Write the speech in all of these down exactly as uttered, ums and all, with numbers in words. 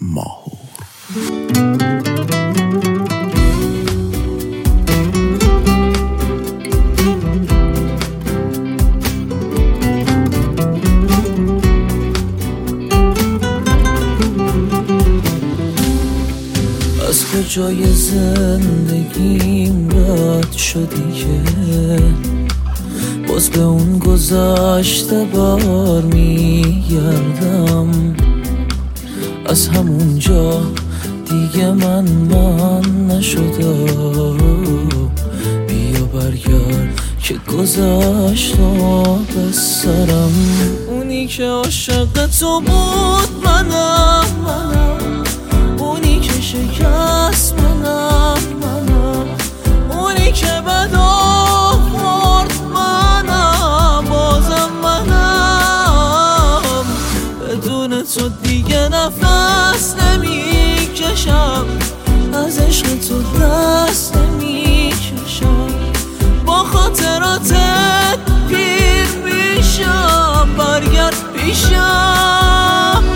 ماهور. از کجای زندگیم رد شدی که باز به اون گذشته بار میگردم؟ از همون جا دیگه من من نشدم. بیا برگرد که گذشت و بسرم. اونی که عاشق تو بود منم منم، اونی که شکست منم منم، اونی که بد آورد منم بازم منم. بدون تو دیگه نفس نمیکشم، از عشق تو دست نمیکشم. با خاطراتت پیر میشم، برگرد پیشم.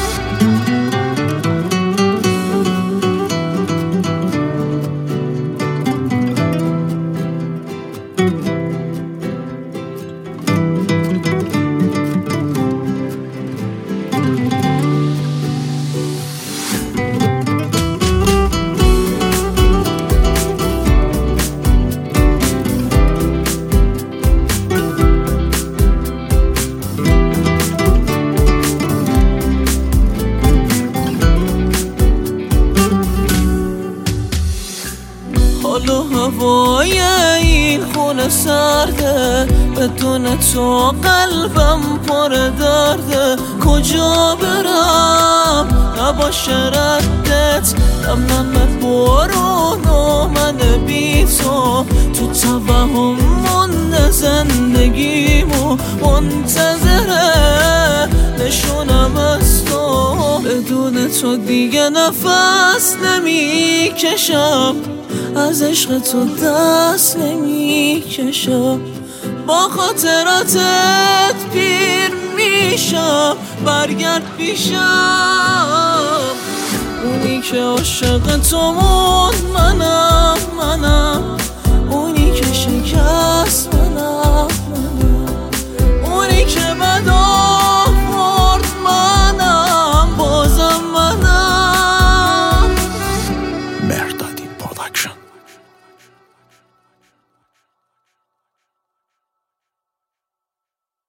حال و هوای این خونه سرده، بدون تو قلبم پر درده. کجا برم نباشه ردت، نم نم بارون و من بی تو. تو توهم مونده زندگیمو، منتظره نشونم از تو. بدون تو دیگه نفس نمیکشم، از عشق تو دست نمیکشم. با خاطراتت پیر میشم، برگرد پیشم. اونی که عاشق تو بود منم منم، اونی که شکست منم منم، اونی که